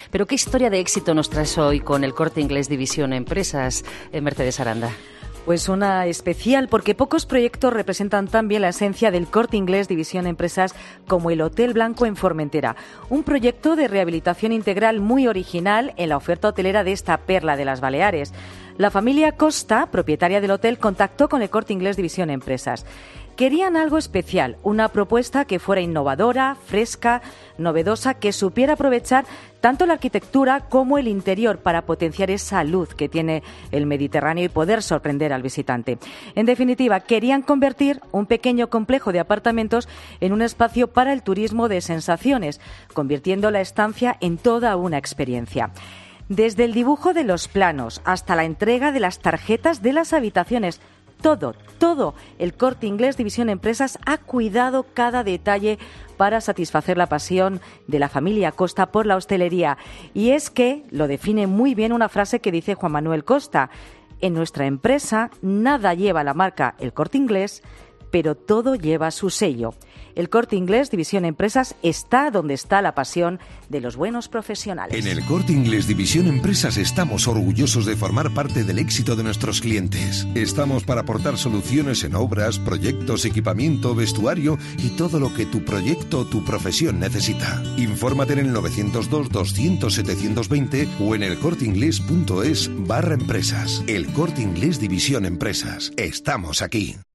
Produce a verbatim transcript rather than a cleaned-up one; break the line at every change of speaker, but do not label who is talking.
Pero ¿qué historia de éxito nos traes hoy con el Corte Inglés División Empresas, eh, Mercedes Aranda?
Pues una especial, porque pocos proyectos representan tan bien la esencia del Corte Inglés División Empresas como el Hotel Blanco en Formentera. Un proyecto de rehabilitación integral muy original en la oferta hotelera de esta perla de las Baleares. La familia Costa, propietaria del hotel, contactó con el Corte Inglés División Empresas. Querían algo especial, una propuesta que fuera innovadora, fresca, novedosa, que supiera aprovechar tanto la arquitectura como el interior para potenciar esa luz que tiene el Mediterráneo y poder sorprender al visitante. En definitiva, querían convertir un pequeño complejo de apartamentos en un espacio para el turismo de sensaciones, convirtiendo la estancia en toda una experiencia. Desde el dibujo de los planos hasta la entrega de las tarjetas de las habitaciones, Todo, todo, el Corte Inglés División Empresas ha cuidado cada detalle para satisfacer la pasión de la familia Costa por la hostelería. Y es que lo define muy bien una frase que dice Juan Manuel Costa: en nuestra empresa nada lleva la marca El Corte Inglés, pero todo lleva su sello. El Corte Inglés División Empresas está donde está la pasión de los buenos profesionales.
En el Corte Inglés División Empresas estamos orgullosos de formar parte del éxito de nuestros clientes. Estamos para aportar soluciones en obras, proyectos, equipamiento, vestuario y todo lo que tu proyecto o tu profesión necesita. Infórmate en el novecientos dos doscientos setecientos veinte o en elcorteinglés.es barra empresas. El Corte Inglés División Empresas. Estamos aquí.